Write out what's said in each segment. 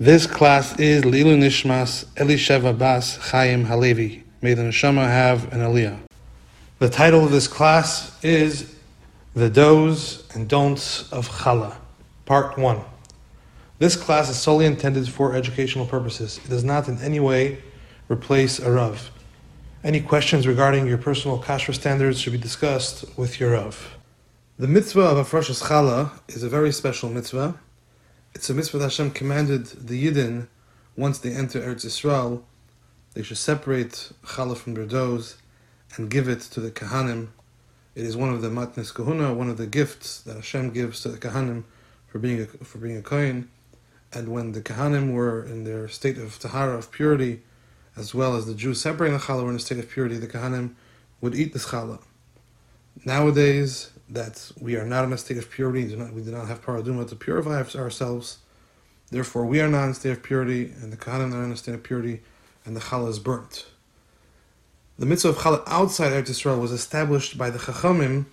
This class is Lilu Nishmas Elisheva Bas Chaim Halevi. May the neshama have an aliyah. The title of this class is The Do's and Don'ts of Challah, Part 1. This class is solely intended for educational purposes. It does not in any way replace a Rav. Any questions regarding your personal kashrut standards should be discussed with your Rav. The mitzvah of Hafrashas Challah is a very special mitzvah. It's a mitzvah that Hashem commanded the Yidden, once they enter Eretz Yisrael, they should separate challah from their doughs and give it to the Kahanim. It is one of the matnes kahuna, one of the gifts that Hashem gives to the Kahanim for being a kohen. And when the Kahanim were in their state of tahara, of purity, as well as the Jews separating the challah were in a state of purity, the Kahanim would eat this challah. Nowadays, that we are not in a state of purity, we do not have paraduma to purify ourselves. Therefore, we are not in a state of purity, and the Kahanim are in a state of purity, and the challah is burnt. The mitzvah of challah outside Eretz Yisrael was established by the Chachamim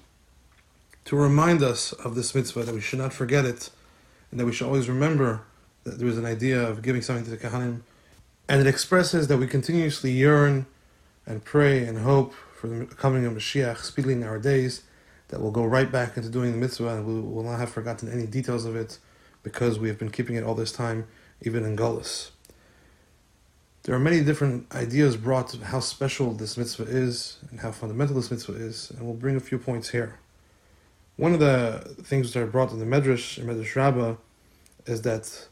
to remind us of this mitzvah, that we should not forget it, and that we should always remember that there is an idea of giving something to the Kahanim. And it expresses that we continuously yearn and pray and hope for the coming of Mashiach speedily in our days, that we'll go right back into doing the mitzvah and we will not have forgotten any details of it because we have been keeping it all this time, even in Gullus. There are many different ideas brought to how special this mitzvah is and how fundamental this mitzvah is, and we'll bring a few points here. One of the things that are brought in the Medrash Rabbah, is that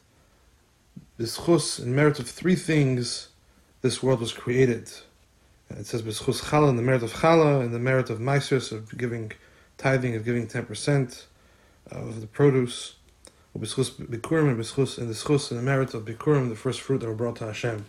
b'schus, in merit of three things, this world was created. It says b'schus challah, in the merit of challah, in the merit of maasros, of giving tithing, of giving 10% of the produce, b'schus bikurim, and b'schus, in the schus, in the merit of bikurim, the first fruit that were brought to Hashem.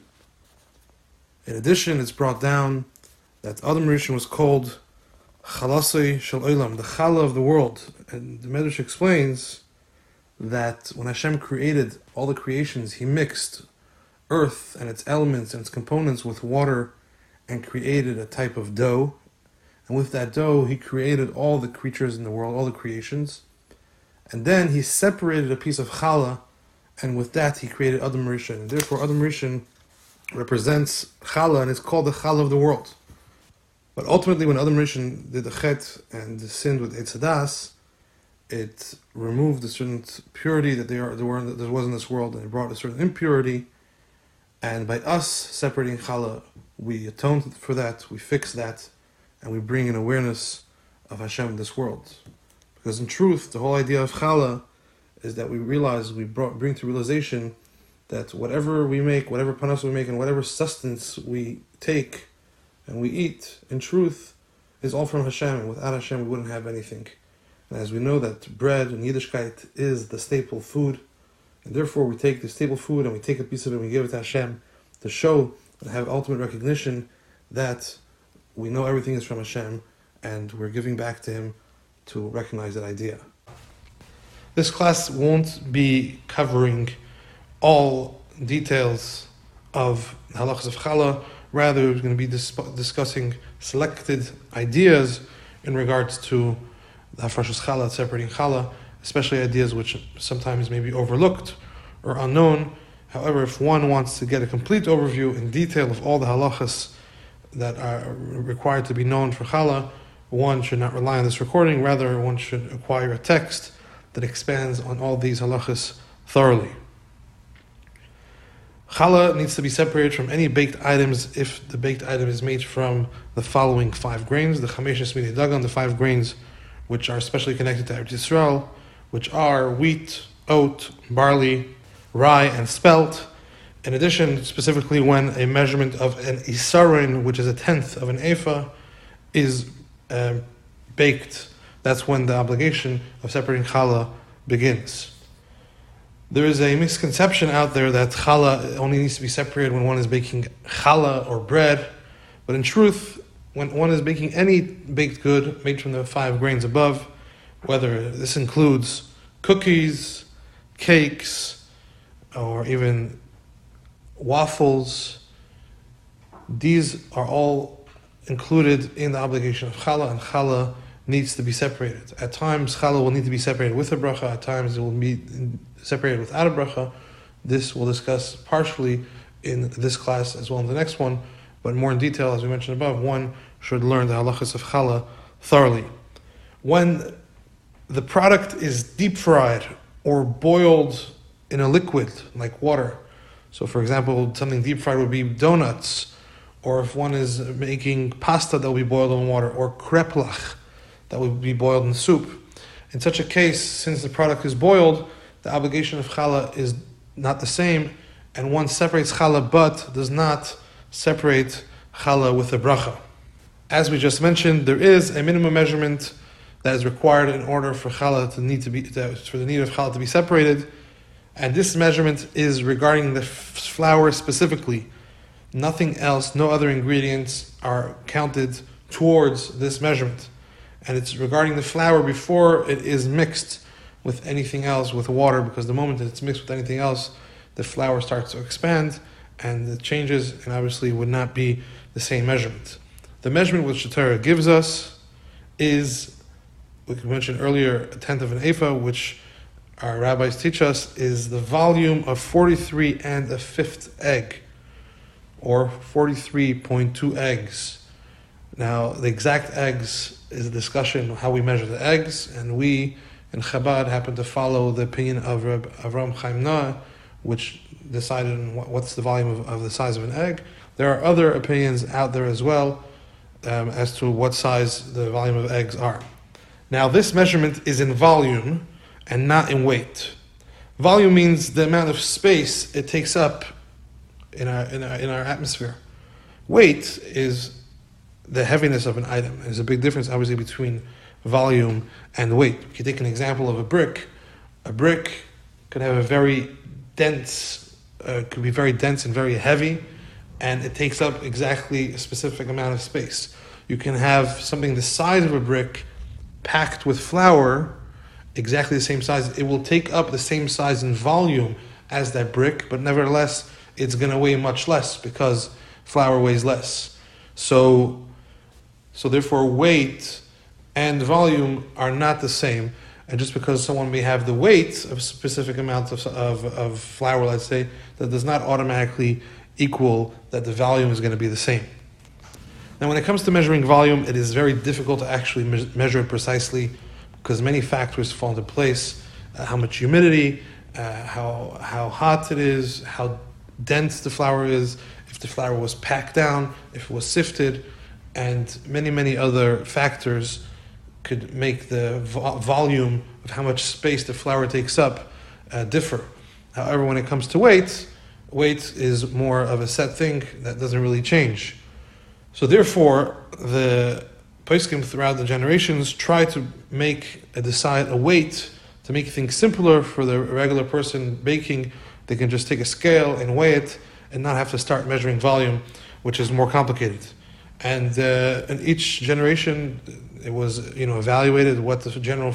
In addition, it's brought down that Adam Rishon was called Chalasei Shel Olam, the challah of the world. And the Medrash explains that when Hashem created all the creations, He mixed earth and its elements and its components with water and created a type of dough. And with that dough, He created all the creatures in the world, all the creations. And then He separated a piece of challah, and with that He created Adam Rishon. And therefore Adam Rishon represents challah, and it's called the challah of the world. But ultimately, when Adam Rishon did the chet and sinned with Eitz Hadas, it removed a certain purity that there was in this world, and it brought a certain impurity. And by us separating challah, we atone for that, we fix that, and we bring an awareness of Hashem in this world. Because in truth, the whole idea of challah is that we realize, bring to realization that whatever we make, whatever panas we make, and whatever sustenance we take and we eat, in truth, is all from Hashem. And without Hashem, we wouldn't have anything. And as we know that bread in Yiddishkeit is the staple food, and therefore we take the staple food and we take a piece of it and we give it to Hashem to show and have ultimate recognition that we know everything is from Hashem and we're giving back to Him to recognize that idea. This class won't be covering all details of the halachas of challah. Rather, we're going to be discussing selected ideas in regards to the hafrashas challah, separating challah, especially ideas which sometimes may be overlooked or unknown. However, if one wants to get a complete overview in detail of all the halachas that are required to be known for challah, one should not rely on this recording. Rather, one should acquire a text that expands on all these halachas thoroughly. Challah needs to be separated from any baked items if the baked item is made from the following 5 grains, the chamesh esmidei dagan, the 5 grains which are especially connected to Eretz Yisrael, which are wheat, oat, barley, rye, and spelt. In addition, specifically when a measurement of an isarin, which is 1/10 of an ephah, is baked, that's when the obligation of separating challah begins. There is a misconception out there that challah only needs to be separated when one is baking challah or bread, but in truth, when one is baking any baked good made from the 5 grains above, whether this includes cookies, cakes, or even waffles, these are all included in the obligation of challah, and challah needs to be separated. At times, challah will need to be separated with a bracha. At times, it will be separated without a bracha. This we'll discuss partially in this class as well in the next one, but more in detail, as we mentioned above, one should learn the halachas of challah thoroughly. When the product is deep fried or boiled in a liquid like water, so for example, something deep fried would be donuts, or if one is making pasta that will be boiled in water, or kreplach that will be boiled in soup. In such a case, since the product is boiled, the obligation of challah is not the same, and one separates challah but does not separate challah with a bracha. As we just mentioned, there is a minimum measurement that is required in order for challah for the need of challah to be separated, and this measurement is regarding the flour specifically. Nothing else, no other ingredients are counted towards this measurement. And it's regarding the flour before it is mixed with anything else, with water, because the moment that it's mixed with anything else, the flour starts to expand and it changes, and obviously would not be the same measurement. The measurement which the Torah gives us is, we mentioned earlier, 1/10 of an ephah, which our rabbis teach us is the volume of 43 1/5 egg, or 43.2 eggs. Now, the exact eggs is a discussion of how we measure the eggs, and we in Chabad happen to follow the opinion of Reb Avraham Chaim Naeh, which decided on what's the volume of the size of an egg. There are other opinions out there as well as to what size the volume of eggs are. Now, this measurement is in volume and not in weight. Volume means the amount of space it takes up in our atmosphere. Weight is the heaviness of an item. There's a big difference, obviously, between volume and weight. If you take an example of a brick could have a very dense, could be very dense and very heavy, and it takes up exactly a specific amount of space. You can have something the size of a brick packed with flour, exactly the same size. It will take up the same size in volume as that brick, but nevertheless, it's going to weigh much less because flour weighs less. So therefore, weight and volume are not the same. And just because someone may have the weight of a specific amount of flour, let's say, that does not automatically equal that the volume is going to be the same. Now, when it comes to measuring volume, it is very difficult to actually measure it precisely because many factors fall into place. How much humidity, how hot it is, how dense the flour is, if the flour was packed down, if it was sifted, and many other factors could make the volume of how much space the flour takes up differ. However, when it comes to weight is more of a set thing that doesn't really change. So therefore, the poskim throughout the generations try to decide a weight to make things simpler for the regular person baking. They can just take a scale and weigh it and not have to start measuring volume, which is more complicated. And in each generation, it was evaluated what the general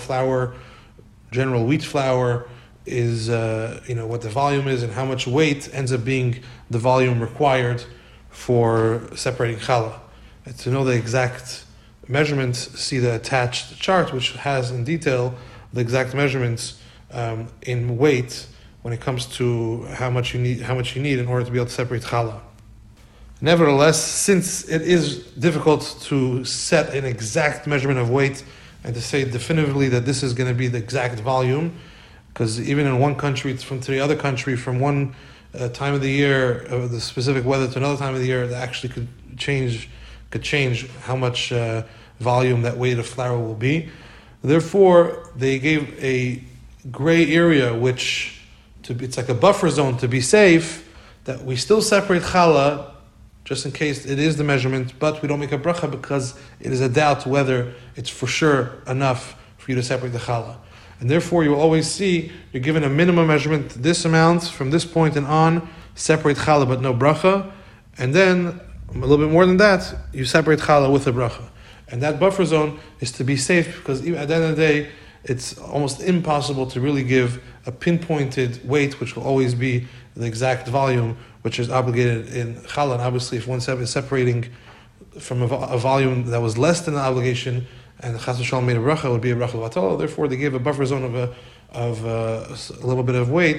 wheat flour is, what the volume is and how much weight ends up being the volume required for separating challah. And to know the exact measurements, see the attached chart, which has in detail the exact measurements in weight when it comes to how much you need in order to be able to separate challah. Nevertheless, since it is difficult to set an exact measurement of weight and to say definitively that this is going to be the exact volume, because even in one country to the other country, from one time of the year, the specific weather to another time of the year, that actually could change how much volume that weight of flour will be. Therefore, they gave a gray area, it's like a buffer zone to be safe, that we still separate challah just in case it is the measurement, but we don't make a bracha because it is a doubt whether it's for sure enough for you to separate the challah. And therefore, you will always see you're given a minimum measurement, this amount, from this point and on, separate challah but no bracha, and then a little bit more than that, you separate challah with a bracha. And that buffer zone is to be safe, because at the end of the day, it's almost impossible to really give a pinpointed weight, which will always be the exact volume, which is obligated in challah. And obviously, if one is separating from a volume that was less than the obligation, and chas v'shalom made a bracha, it would be a bracha l'vatala. Therefore, they gave a buffer zone of a little bit of weight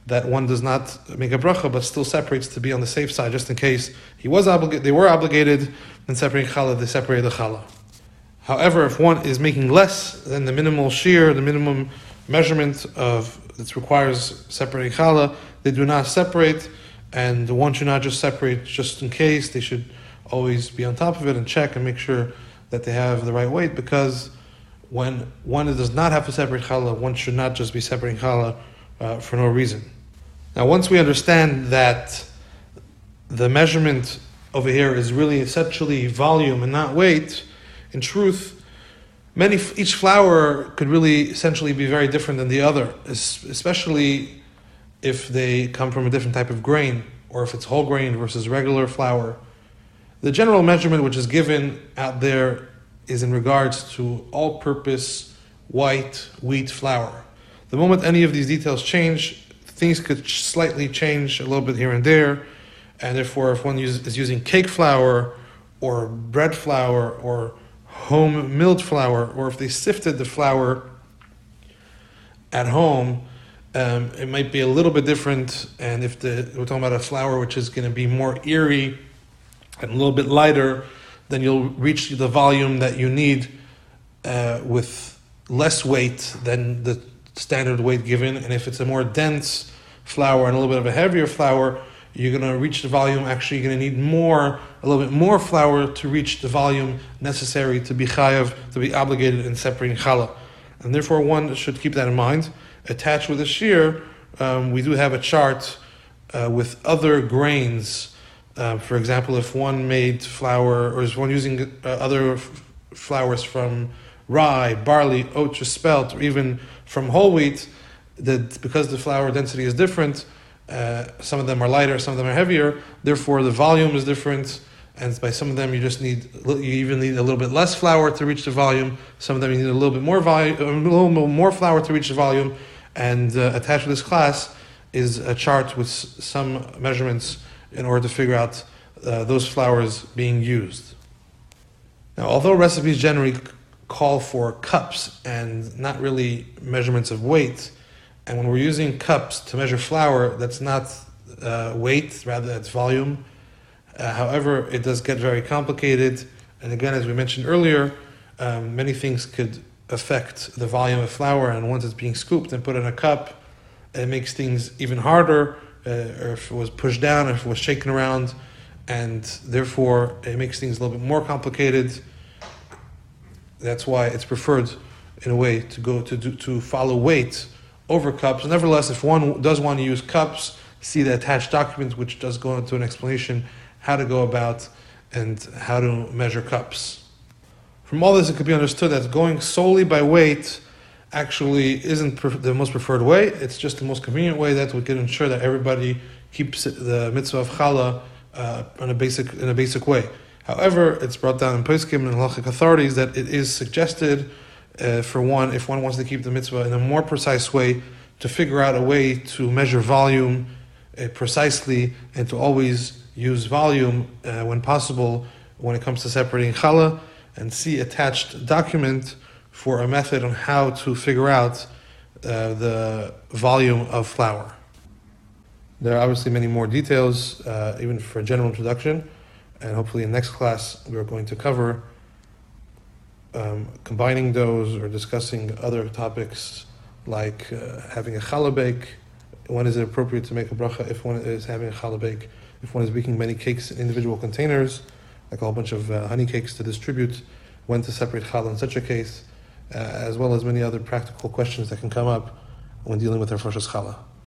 that one does not make a bracha, but still separates to be on the safe side, just in case they were obligated in separating challah, they separated the challah. However, if one is making less than the minimal shear, the minimum measurement that requires separating challah, they do not separate, and one should not just separate just in case. They should always be on top of it and check and make sure that they have the right weight, because when one does not have to separate challah, one should not just be separating challah for no reason. Now, once we understand that the measurement over here is really essentially volume and not weight, in truth, each flour could really essentially be very different than the other, especially if they come from a different type of grain, or if it's whole grain versus regular flour. The general measurement which is given out there is in regards to all-purpose white wheat flour. The moment any of these details change, things could slightly change a little bit here and there, and therefore if one is using cake flour or bread flour or home milled flour, or if they sifted the flour at home, it might be a little bit different. And if we're talking about a flour which is going to be more airy and a little bit lighter, then you'll reach the volume that you need with less weight than the standard weight given. And if it's a more dense flour and a little bit of a heavier flour, you're going to reach the volume. Actually, you're going to need a little bit more flour to reach the volume necessary to be chayav, to be obligated in separating challah. And therefore, one should keep that in mind. Attached with the shear, we do have a chart with other grains. For example, if one made flour, or is one using other flours from rye, barley, oat, or spelt, or even from whole wheat, that because the flour density is different, some of them are lighter, some of them are heavier. Therefore, the volume is different, and by some of them you even need a little bit less flour to reach the volume. Some of them you need a little bit more more flour to reach the volume. And attached to this class is a chart with some measurements in order to figure out those flours being used. Now, although recipes generally call for cups and not really measurements of weight, and when we're using cups to measure flour, that's not weight, rather that's volume. However, it does get very complicated, and again, as we mentioned earlier, many things could affect the volume of flour, and once it's being scooped and put in a cup, it makes things even harder, or if it was pushed down, or if it was shaken around, and therefore it makes things a little bit more complicated. That's why it's preferred, in a way, to follow weight over cups. Nevertheless, if one does want to use cups, see the attached document, which does go into an explanation how to go about and how to measure cups. From all this, it could be understood that going solely by weight actually isn't the most preferred way. It's just the most convenient way that we can ensure that everybody keeps the mitzvah of challah in a basic way. However, it's brought down in poskim and halachic authorities that it is suggested for one, if one wants to keep the mitzvah in a more precise way, to figure out a way to measure volume precisely, and to always use volume when possible when it comes to separating challah, and see attached document for a method on how to figure out the volume of flour. There are obviously many more details, even for a general introduction, and hopefully in next class we are going to cover combining doughs or discussing other topics like having a challah bake. When is it appropriate to make a bracha if one is having a challah bake? If one is baking many cakes in individual containers, like a whole bunch of honey cakes to distribute, when to separate challah in such a case, as well as many other practical questions that can come up when dealing with Rosh Hashanah.